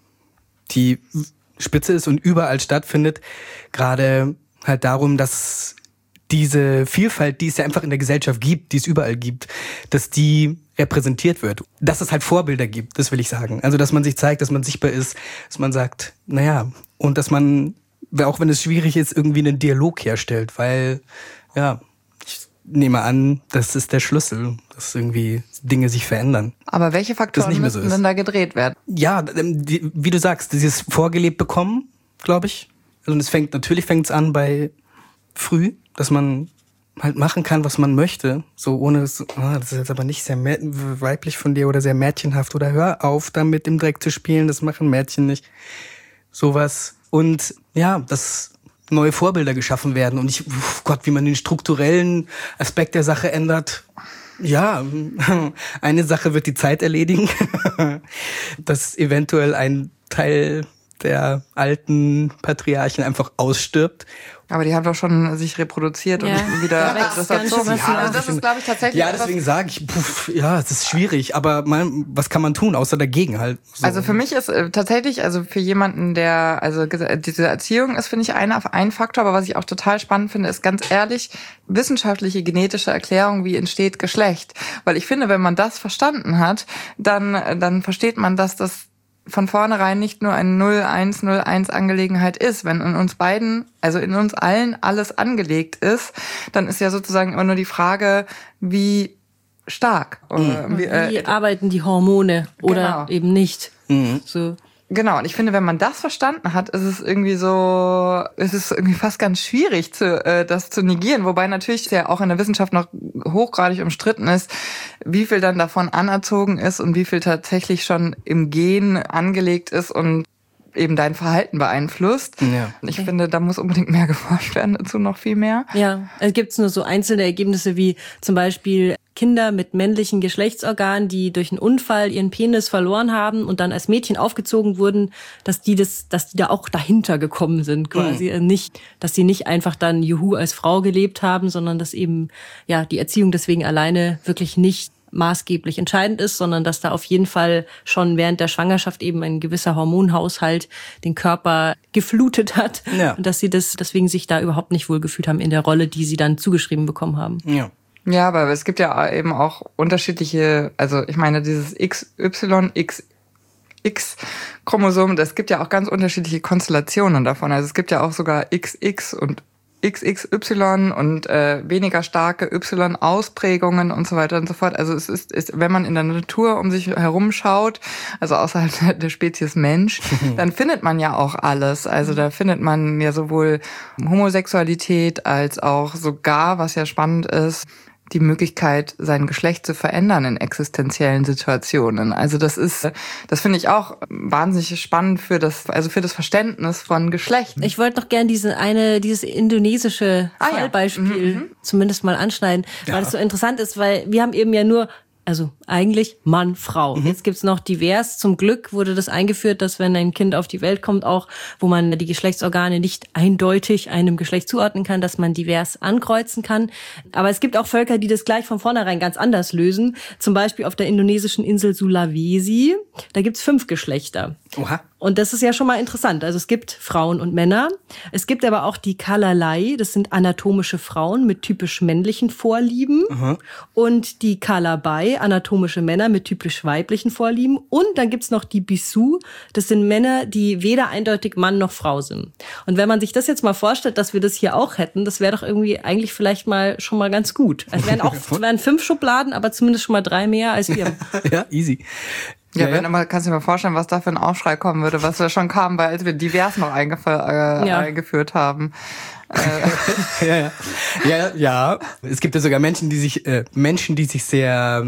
die Spitze ist und überall stattfindet, gerade halt darum, dass diese Vielfalt, die es ja einfach in der Gesellschaft gibt, die es überall gibt, dass die repräsentiert wird. Dass es halt Vorbilder gibt, das will ich sagen. Also, dass man sich zeigt, dass man sichtbar ist, dass man sagt, naja, und dass man, auch wenn es schwierig ist, irgendwie einen Dialog herstellt, weil ja, ich nehme an, das ist der Schlüssel, dass irgendwie Dinge sich verändern. Aber welche Faktoren müssten denn da gedreht werden? Ja, wie du sagst, dieses vorgelebt bekommen, glaube ich. Also natürlich fängt es an bei früh, dass man halt machen kann, was man möchte, so ohne das ist jetzt aber nicht sehr weiblich von dir oder sehr mädchenhaft oder hör auf damit im Dreck zu spielen, das machen Mädchen nicht. Sowas. Und ja, das neue Vorbilder geschaffen werden. Und wie man den strukturellen Aspekt der Sache ändert. Ja, eine Sache wird die Zeit erledigen, dass eventuell ein Teil der alten Patriarchen einfach ausstirbt. Aber die haben doch schon sich reproduziert und wieder das erzogen. Also das ist, glaube ich, tatsächlich... Ja, deswegen sage ich, es ist schwierig, aber was kann man tun, außer dagegen halt? So. Also für mich ist tatsächlich, also für jemanden, der, also diese Erziehung ist, finde ich, ein Faktor, aber was ich auch total spannend finde, ist ganz ehrlich, wissenschaftliche genetische Erklärung, wie entsteht Geschlecht. Weil ich finde, wenn man das verstanden hat, dann versteht man, dass das von vornherein nicht nur eine 0-1-0-1 Angelegenheit ist. Wenn in uns beiden, also in uns allen alles angelegt ist, dann ist ja sozusagen immer nur die Frage, wie stark. Oder wie arbeiten die Hormone oder eben nicht. So. Genau, und ich finde, wenn man das verstanden hat, ist es irgendwie fast ganz schwierig, das zu negieren. Wobei natürlich ja auch in der Wissenschaft noch hochgradig umstritten ist, wie viel dann davon anerzogen ist und wie viel tatsächlich schon im Gen angelegt ist und eben dein Verhalten beeinflusst. Ja. Ich finde, da muss unbedingt mehr geforscht werden dazu, noch viel mehr. Ja, es gibt nur so einzelne Ergebnisse wie zum Beispiel Kinder mit männlichen Geschlechtsorganen, die durch einen Unfall ihren Penis verloren haben und dann als Mädchen aufgezogen wurden, dass die da auch dahinter gekommen sind quasi. Nicht, dass die nicht einfach dann Juhu als Frau gelebt haben, sondern dass eben die Erziehung deswegen alleine wirklich nicht maßgeblich entscheidend ist, sondern dass da auf jeden Fall schon während der Schwangerschaft eben ein gewisser Hormonhaushalt den Körper geflutet hat und dass sie deswegen sich da überhaupt nicht wohlgefühlt haben in der Rolle, die sie dann zugeschrieben bekommen haben. Ja, aber es gibt ja eben auch unterschiedliche, also ich meine, dieses XX-Chromosom, das gibt ja auch ganz unterschiedliche Konstellationen davon. Also es gibt ja auch sogar XX und XXY und weniger starke Y-Ausprägungen und so weiter und so fort. Also es ist, wenn man in der Natur um sich herum schaut, also außerhalb der Spezies Mensch, dann findet man ja auch alles. Also da findet man ja sowohl Homosexualität als auch sogar, was ja spannend ist, die Möglichkeit, sein Geschlecht zu verändern in existenziellen Situationen. Also das finde ich auch wahnsinnig spannend für das Verständnis von Geschlecht. Ich wollte noch gern dieses indonesische Fallbeispiel zumindest mal anschneiden, weil es so interessant ist, weil wir haben eben ja nur Also eigentlich Mann, Frau. Jetzt gibt's noch divers. Zum Glück wurde das eingeführt, dass wenn ein Kind auf die Welt kommt, auch wo man die Geschlechtsorgane nicht eindeutig einem Geschlecht zuordnen kann, dass man divers ankreuzen kann. Aber es gibt auch Völker, die das gleich von vornherein ganz anders lösen. Zum Beispiel auf der indonesischen Insel Sulawesi. Da gibt's 5 Geschlechter. Oha. Und das ist ja schon mal interessant. Also es gibt Frauen und Männer. Es gibt aber auch die Kalalai. Das sind anatomische Frauen mit typisch männlichen Vorlieben. Aha. Und die Kalabai, anatomische Männer mit typisch weiblichen Vorlieben. Und dann gibt's noch die Bisu. Das sind Männer, die weder eindeutig Mann noch Frau sind. Und wenn man sich das jetzt mal vorstellt, dass wir das hier auch hätten, das wäre doch irgendwie eigentlich vielleicht mal schon mal ganz gut. Es wären 5 Schubladen, aber zumindest schon mal 3 mehr als wir. Ja, easy. Ja, kannst du dir mal vorstellen, was da für ein Aufschrei kommen würde, was wir schon kamen, weil als wir divers noch eingeführt haben. Ja. Es gibt ja sogar Menschen, die sich sehr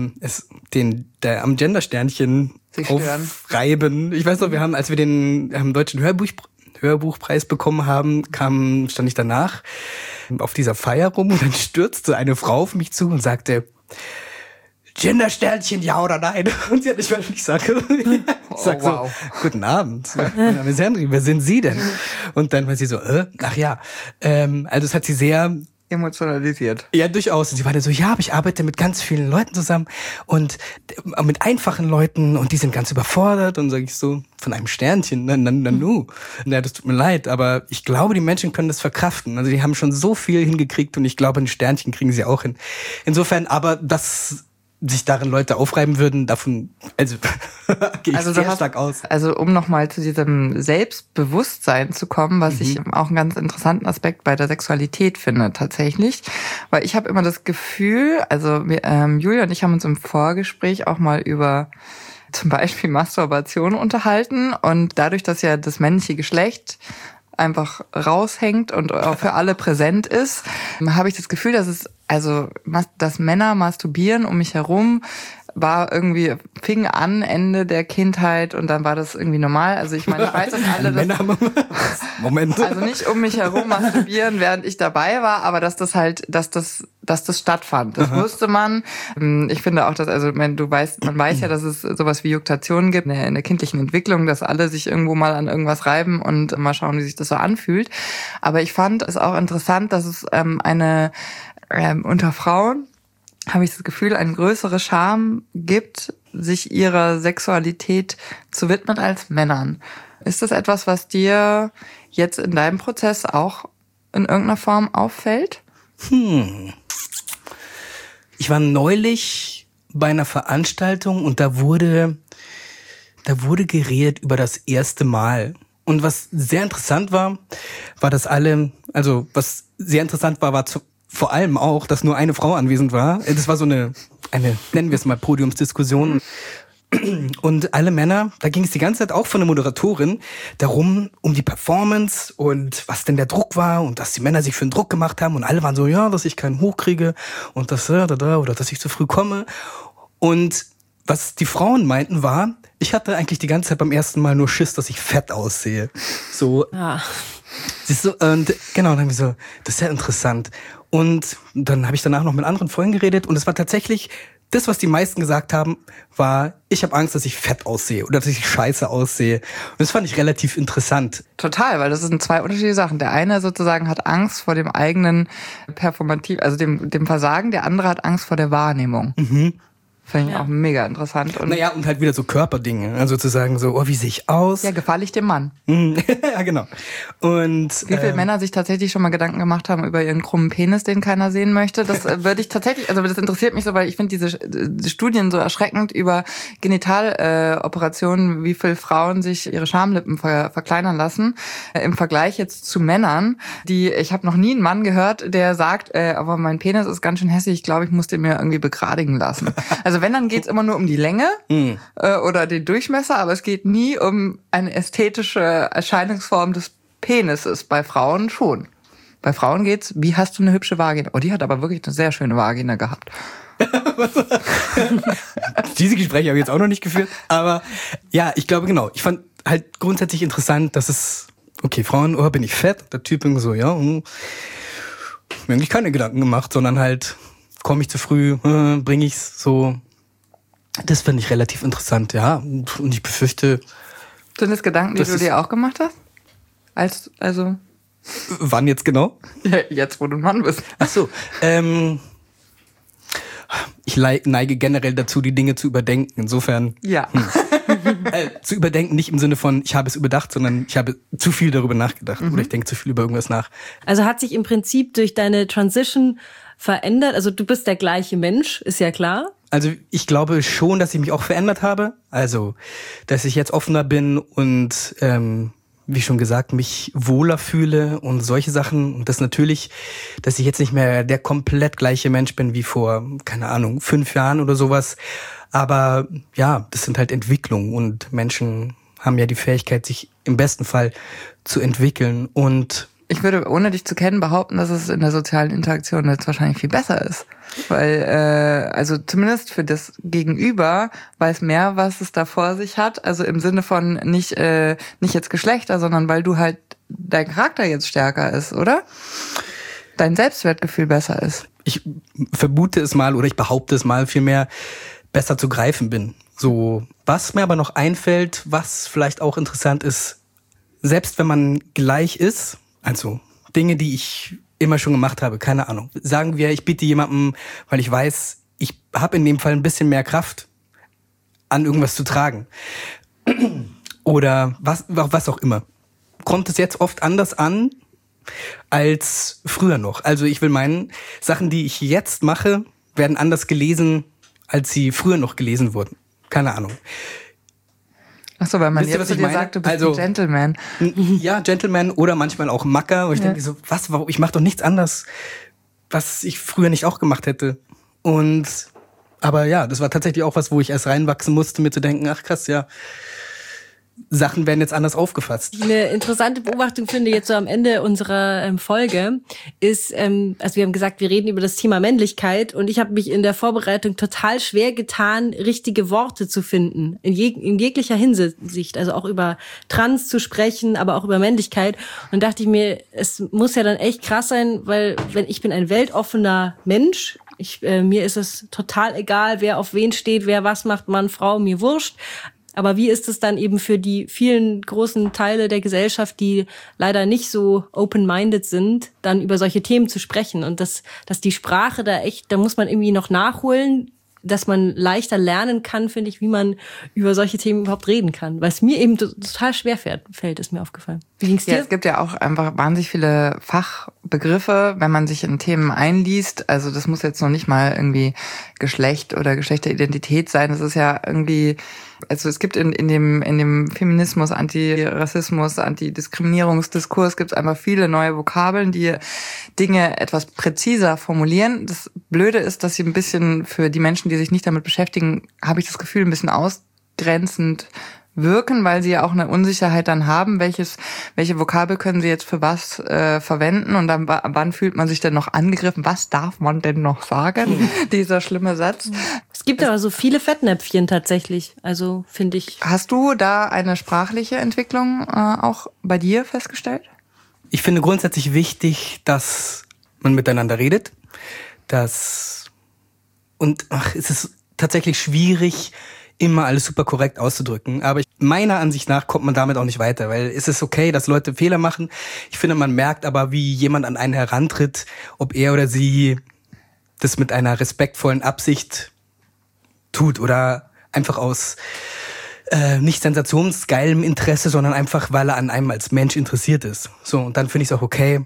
am Gendersternchen aufreiben. Ich weiß noch, wir haben, als wir den deutschen Hörbuchpreis bekommen haben, stand ich danach auf dieser Feier rum und dann stürzte eine Frau auf mich zu und sagte: Gendersternchen, ja oder nein? Und sie hat nicht, weil ich sage, wow. So, guten Abend, mein Name ist Henry, wer sind Sie denn? Und dann war sie so, ach ja. Also es hat sie sehr emotionalisiert. Ja, durchaus. Und sie war dann so, ja, aber ich arbeite mit ganz vielen Leuten zusammen und mit einfachen Leuten und die sind ganz überfordert. Und sage ich so, von einem Sternchen, nu. Ja, das tut mir leid, aber ich glaube, die Menschen können das verkraften. Also die haben schon so viel hingekriegt und ich glaube, ein Sternchen kriegen sie auch hin. Insofern, aber das sich darin Leute aufreiben würden, davon gehe ich sehr stark aus. Also um nochmal zu diesem Selbstbewusstsein zu kommen, was ich auch einen ganz interessanten Aspekt bei der Sexualität finde tatsächlich, weil ich habe immer das Gefühl, also Julia und ich haben uns im Vorgespräch auch mal über zum Beispiel Masturbation unterhalten und dadurch, dass ja das männliche Geschlecht einfach raushängt und auch für alle präsent ist, habe ich das Gefühl, dass Männer masturbieren um mich herum fing an Ende der Kindheit und dann war das irgendwie normal. Also ich meine, ich weiß, dass alle Moment. Also nicht um mich herum masturbieren, während ich dabei war, aber dass das stattfand. Das wusste man. Ich finde auch, dass, man weiß ja, dass es sowas wie Juktation gibt in der kindlichen Entwicklung, dass alle sich irgendwo mal an irgendwas reiben und mal schauen, wie sich das so anfühlt. Aber ich fand es auch interessant, dass es unter Frauen habe ich das Gefühl, eine größere Scham gibt, sich ihrer Sexualität zu widmen als Männern. Ist das etwas, was dir jetzt in deinem Prozess auch in irgendeiner Form auffällt? Ich war neulich bei einer Veranstaltung und da wurde geredet über das erste Mal. Und was sehr interessant war, vor allem auch, dass nur eine Frau anwesend war. Das war so eine nennen wir es mal Podiumsdiskussion. Und alle Männer, da ging es die ganze Zeit auch von der Moderatorin darum, um die Performance und was denn der Druck war und dass die Männer sich für den Druck gemacht haben und alle waren so, ja, dass ich keinen Hoch kriege und oder dass ich zu früh komme. Und was die Frauen meinten war, ich hatte eigentlich die ganze Zeit beim ersten Mal nur Schiss, dass ich fett aussehe. So. Ja. Siehst du, und genau, dann habe ich so, das ist ja interessant. Und dann habe ich danach noch mit anderen Freunden geredet und es war tatsächlich, das, was die meisten gesagt haben, war, ich habe Angst, dass ich fett aussehe oder dass ich scheiße aussehe. Und das fand ich relativ interessant. Total, weil das sind 2 unterschiedliche Sachen. Der eine sozusagen hat Angst vor dem eigenen also dem Versagen, der andere hat Angst vor der Wahrnehmung. Finde ich auch mega interessant. Und und halt wieder so Körperdinge. Also zu sagen so, wie sehe ich aus? Ja, gefalle ich dem Mann. Ja, genau. Und wie viele Männer sich tatsächlich schon mal Gedanken gemacht haben über ihren krummen Penis, den keiner sehen möchte, das würde ich tatsächlich, also das interessiert mich so, weil ich finde diese Studien so erschreckend über Genitaloperationen, wie viele Frauen sich ihre Schamlippen verkleinern lassen, im Vergleich jetzt zu Männern, ich habe noch nie einen Mann gehört, der sagt, aber mein Penis ist ganz schön hässlich, ich glaube, ich muss den mir irgendwie begradigen lassen. Also wenn, dann geht's immer nur um die Länge oder den Durchmesser, aber es geht nie um eine ästhetische Erscheinungsform des Penises. Bei Frauen schon. Bei Frauen geht's, wie hast du eine hübsche Vagina? Oh, die hat aber wirklich eine sehr schöne Vagina gehabt. Diese Gespräche habe ich jetzt auch noch nicht geführt. Aber ja, ich glaube genau. Ich fand halt grundsätzlich interessant, dass es, okay, Frauen, bin ich fett? Der Typ irgendwie so, ja, mir eigentlich keine Gedanken gemacht, sondern halt, komme ich zu früh, bringe ich's so. Das finde ich relativ interessant, ja. Und ich befürchte... Sind das Gedanken, die du dir auch gemacht hast? Wann jetzt genau? Ja, jetzt, wo du ein Mann bist. Ach so, ich neige generell dazu, die Dinge zu überdenken. Insofern... Ja. Zu überdenken nicht im Sinne von, ich habe es überdacht, sondern ich habe zu viel darüber nachgedacht. Oder ich denke zu viel über irgendwas nach. Also hat sich im Prinzip durch deine Transition verändert? Also du bist der gleiche Mensch, ist ja klar. Also ich glaube schon, dass ich mich auch verändert habe. Also, dass ich jetzt offener bin und, wie schon gesagt, mich wohler fühle und solche Sachen. Und das natürlich, dass ich jetzt nicht mehr der komplett gleiche Mensch bin wie vor, keine Ahnung, 5 Jahren oder sowas. Aber ja, das sind halt Entwicklungen und Menschen haben ja die Fähigkeit, sich im besten Fall zu entwickeln. Und ich würde, ohne dich zu kennen, behaupten, dass es in der sozialen Interaktion jetzt wahrscheinlich viel besser ist. Weil, also zumindest für das Gegenüber weiß mehr, was es da vor sich hat. Also im Sinne von nicht jetzt Geschlechter, sondern weil du halt dein Charakter jetzt stärker ist, oder? Dein Selbstwertgefühl besser ist. Ich vermute es mal oder ich behaupte es mal vielmehr, besser zu greifen bin. So, was mir aber noch einfällt, was vielleicht auch interessant ist, selbst wenn man gleich ist, also Dinge, die ich immer schon gemacht habe, keine Ahnung. Sagen wir, ich biete jemandem, weil ich weiß, ich habe in dem Fall ein bisschen mehr Kraft, an irgendwas zu tragen. Oder was auch immer. Kommt es jetzt oft anders an als früher noch. Also ich will meinen, Sachen, die ich jetzt mache, werden anders gelesen, als sie früher noch gelesen wurden. Keine Ahnung. Ach so, weil man jetzt zu dir sagt, du bist ein Gentleman. Ja, Gentleman oder manchmal auch Macker. Und ich denke so, warum? Ich mache doch nichts anderes, was ich früher nicht auch gemacht hätte. Aber ja, das war tatsächlich auch was, wo ich erst reinwachsen musste, mir zu denken, ach krass, ja, Sachen werden jetzt anders aufgefasst. Eine interessante Beobachtung finde ich jetzt so am Ende unserer Folge ist, also wir haben gesagt, wir reden über das Thema Männlichkeit und ich habe mich in der Vorbereitung total schwer getan, richtige Worte zu finden, in jeglicher Hinsicht, also auch über Trans zu sprechen, aber auch über Männlichkeit. Und dachte ich mir, es muss ja dann echt krass sein, weil ich bin ein weltoffener Mensch. Mir ist es total egal, wer auf wen steht, wer was macht, Mann, Frau, mir wurscht. Aber wie ist es dann eben für die vielen großen Teile der Gesellschaft, die leider nicht so open-minded sind, dann über solche Themen zu sprechen? Und dass die Sprache da muss man irgendwie noch nachholen, dass man leichter lernen kann, finde ich, wie man über solche Themen überhaupt reden kann. Weil es mir eben total schwer fällt, ist mir aufgefallen. Wie ging's dir? Ja, es gibt ja auch einfach wahnsinnig viele Fachbegriffe, wenn man sich in Themen einliest. Also das muss jetzt noch nicht mal irgendwie Geschlecht oder Geschlechteridentität sein. Das ist ja irgendwie, also es gibt in dem Feminismus, Antirassismus, Antidiskriminierungsdiskurs gibt es einfach viele neue Vokabeln, die Dinge etwas präziser formulieren. Das Blöde ist, dass sie ein bisschen für die Menschen, die sich nicht damit beschäftigen, habe ich das Gefühl, ein bisschen ausgrenzend wirken, weil sie ja auch eine Unsicherheit dann haben, welche Vokabel können sie jetzt für was verwenden und dann wann fühlt man sich denn noch angegriffen? Was darf man denn noch sagen? Dieser schlimme Satz. Es gibt aber so viele Fettnäpfchen tatsächlich, also finde ich. Hast du da eine sprachliche Entwicklung auch bei dir festgestellt? Ich finde grundsätzlich wichtig, dass man miteinander redet, es ist tatsächlich schwierig, immer alles super korrekt auszudrücken. Aber meiner Ansicht nach kommt man damit auch nicht weiter, weil es ist okay, dass Leute Fehler machen. Ich finde, man merkt aber, wie jemand an einen herantritt, ob er oder sie das mit einer respektvollen Absicht tut oder einfach aus nicht sensationsgeilem Interesse, sondern einfach, weil er an einem als Mensch interessiert ist. So, und dann finde ich es auch okay,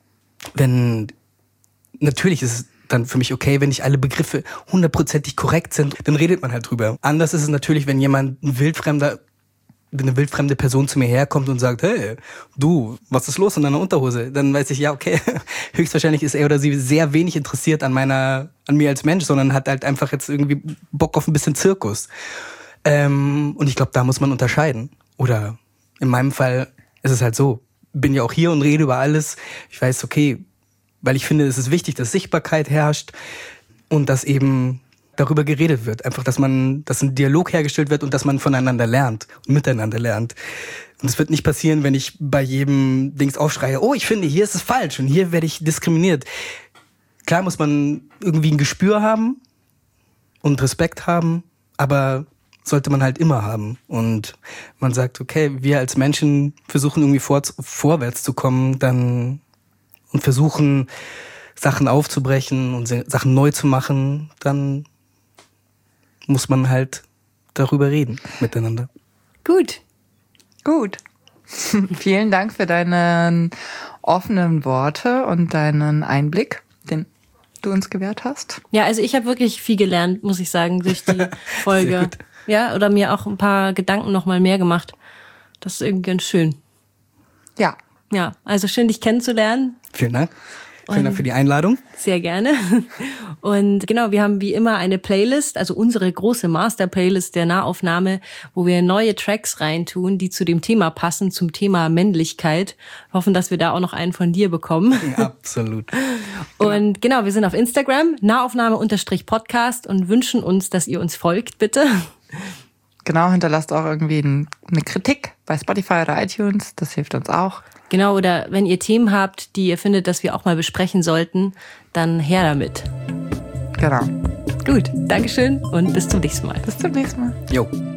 natürlich ist es dann für mich okay, wenn nicht alle Begriffe 100%ig korrekt sind, dann redet man halt drüber. Anders ist es natürlich, wenn eine wildfremde Person zu mir herkommt und sagt, hey, du, was ist los in deiner Unterhose? Dann weiß ich, ja, okay, höchstwahrscheinlich ist er oder sie sehr wenig interessiert an mir als Mensch, sondern hat halt einfach jetzt irgendwie Bock auf ein bisschen Zirkus. Und ich glaube, da muss man unterscheiden. Oder in meinem Fall ist es halt so, bin ja auch hier und rede über alles. Ich weiß, okay, weil ich finde, es ist wichtig, dass Sichtbarkeit herrscht und dass eben darüber geredet wird. Einfach, dass ein Dialog hergestellt wird und dass man voneinander lernt und miteinander lernt. Und es wird nicht passieren, wenn ich bei jedem Dings aufschreie, oh, ich finde, hier ist es falsch und hier werde ich diskriminiert. Klar muss man irgendwie ein Gespür haben und Respekt haben, aber sollte man halt immer haben. Und man sagt, okay, wir als Menschen versuchen irgendwie vorwärts zu kommen, dann und versuchen, Sachen aufzubrechen und Sachen neu zu machen, dann muss man halt darüber reden miteinander. Gut. Vielen Dank für deine offenen Worte und deinen Einblick, den du uns gewährt hast. Ja, also ich habe wirklich viel gelernt, muss ich sagen, durch die Folge. Ja, oder mir auch ein paar Gedanken noch mal mehr gemacht. Das ist irgendwie ganz schön. Ja. Ja, also schön, dich kennenzulernen. Vielen Dank. Vielen Dank für die Einladung. Sehr gerne. Und genau, wir haben wie immer eine Playlist, also unsere große Master-Playlist der Nahaufnahme, wo wir neue Tracks reintun, die zu dem Thema passen, zum Thema Männlichkeit. Wir hoffen, dass wir da auch noch einen von dir bekommen. Absolut. Und genau, wir sind auf Instagram, Nahaufnahme_Podcast und wünschen uns, dass ihr uns folgt, bitte. Genau, hinterlasst auch irgendwie eine Kritik bei Spotify oder iTunes, das hilft uns auch. Genau, oder wenn ihr Themen habt, die ihr findet, dass wir auch mal besprechen sollten, dann her damit. Genau. Gut, Dankeschön und bis zum nächsten Mal. Bis zum nächsten Mal. Jo.